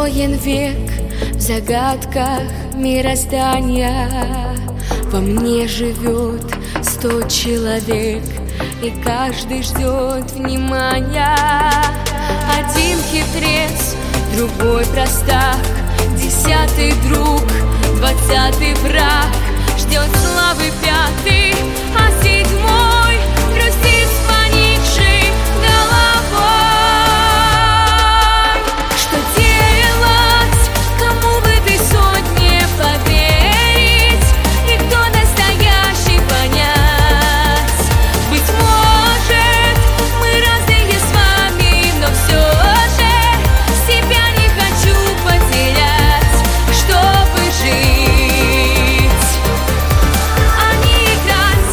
Устроен век в загадках мироздания. Во мне живет 100 человек, и каждый ждет внимания. Один хитрец, другой простак, 10-й друг, 20-й враг. Ждет славы 5-й, а 7-й грустит с поникшей головой. Что делать, кому в этой сотне поверить, и кто настоящий понять? Быть может, мы разные с вами, но все же себя не хочу потерять, чтобы жить, а не играть.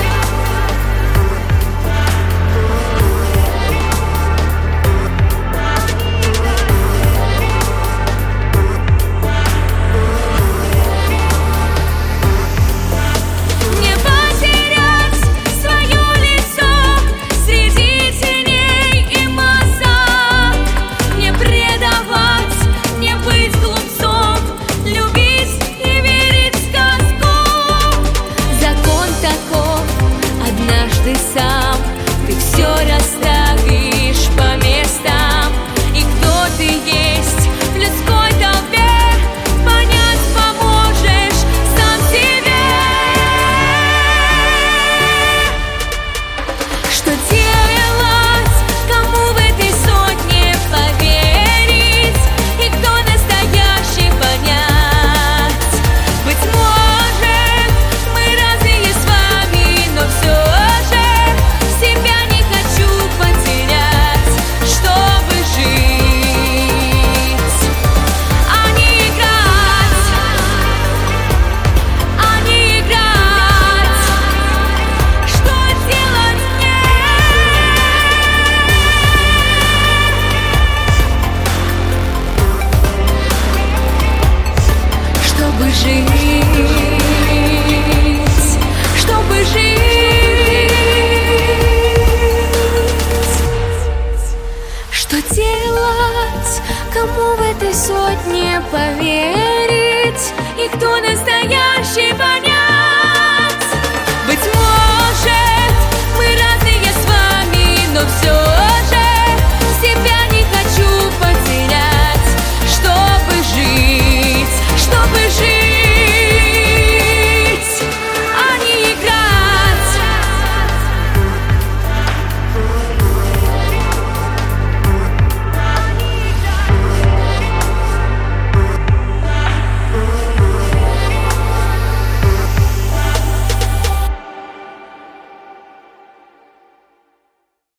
Не потерять свое лицо среди теней и масок, не предавать, не быть глупцом, любить и верить в сказку. Закон таков, однажды сам ты все расставишь по местам. И кто ты есть в людской толпе, понять поможешь сам себе. Что делать, кому в этой сотне поверить, и кто настоящий понять? Быть может, мы разные с вами, но все же себя не хочу потерять, чтобы жить, а не играть, а не играть. Что делать мне? Чтобы жить, чтобы жить. Что делать, кому в этой сотне поверить, и кто настоящий понять? Быть может, мы разные с вами, но все